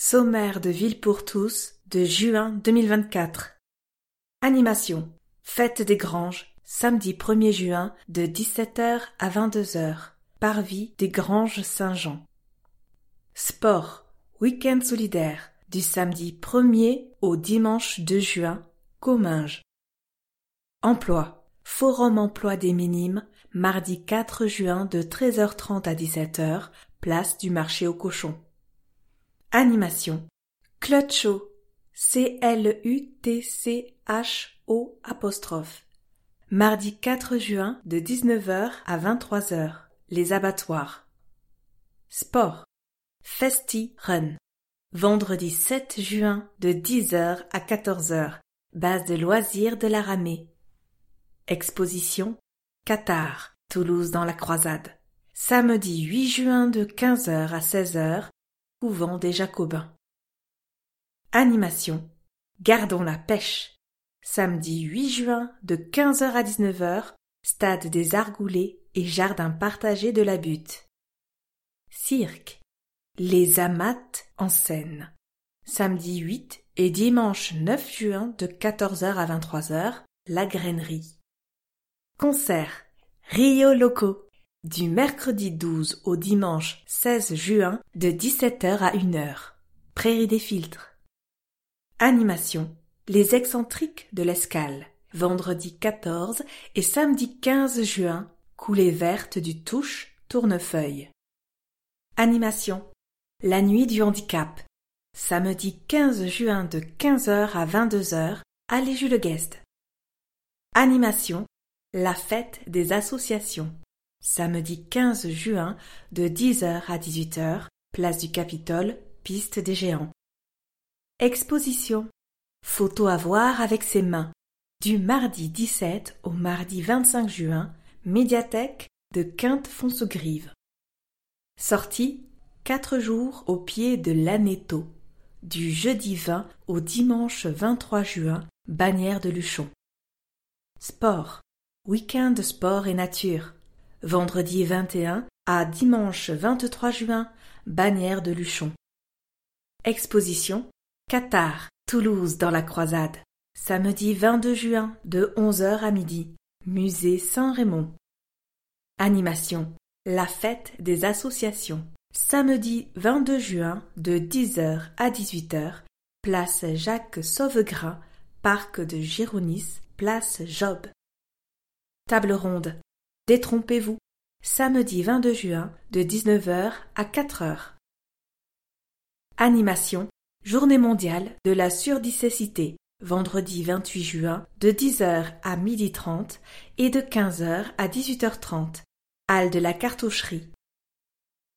Sommaire de Ville pour tous de juin 2024. Animation. Fête des Granges, samedi 1er juin de 17h à 22h. Parvis des Granges Saint-Jean. Sport. Week-end solidaire du samedi 1er au dimanche 2 juin, Comminges. Emploi. Forum emploi des minimes, mardi 4 juin de 13h30 à 17h, place du marché aux cochons. Animation. Clutcho. CLUTCHO'. Mardi 4 juin de 19h à 23h. Les abattoirs. Sport. Festi Run. Vendredi 7 juin de 10h à 14h. Base de loisirs de la Ramée. Exposition. Qatar. Toulouse dans la Croisade. Samedi 8 juin de 15h à 16h. Couvent des Jacobins. Animation. Gardons la pêche. Samedi 8 juin de 15h à 19h, stade des Argoulés et jardin partagé de la Butte. Cirque. Les Amates en scène. Samedi 8 et dimanche 9 juin de 14h à 23h, la Grainerie. Concert. Rio Loco. Du mercredi 12 au dimanche 16 juin de 17h à 1h. Prairie des Filtres. Animation. Les excentriques de l'Escale. Vendredi 14 et samedi 15 juin. Coulée verte du Touche, Tournefeuille. Animation. La nuit du handicap. Samedi 15 juin de 15h à 22h. Allée Jules Guest. Animation. La fête des associations. Samedi 15 juin de 10h à 18h, place du Capitole, piste des Géants. Exposition. Photo à voir avec ses mains. Du mardi 17 au mardi 25 juin, médiathèque de Quinte-Fonsegrive. Sortie 4 jours au pied de l'Aneto. Du jeudi 20 au dimanche 23 juin, Bagnères de Luchon. Sport. Week-end sport et nature. Vendredi 21 à dimanche 23 juin, Bagnères de Luchon. Exposition. Qatar, Toulouse dans la Croisade. Samedi 22 juin de 11h à midi. Musée Saint-Raymond. Animation. La fête des associations. Samedi 22 juin de 10h à 18h. Place Jacques Sauvegrain, parc de Gironis, place Job. Table ronde. Détrompez-vous. Samedi 22 juin de 19h à 4h. Animation. Journée mondiale de la surdicécité. Vendredi 28 juin de 10h à 12h30 et de 15h à 18h30. Halle de la Cartoucherie.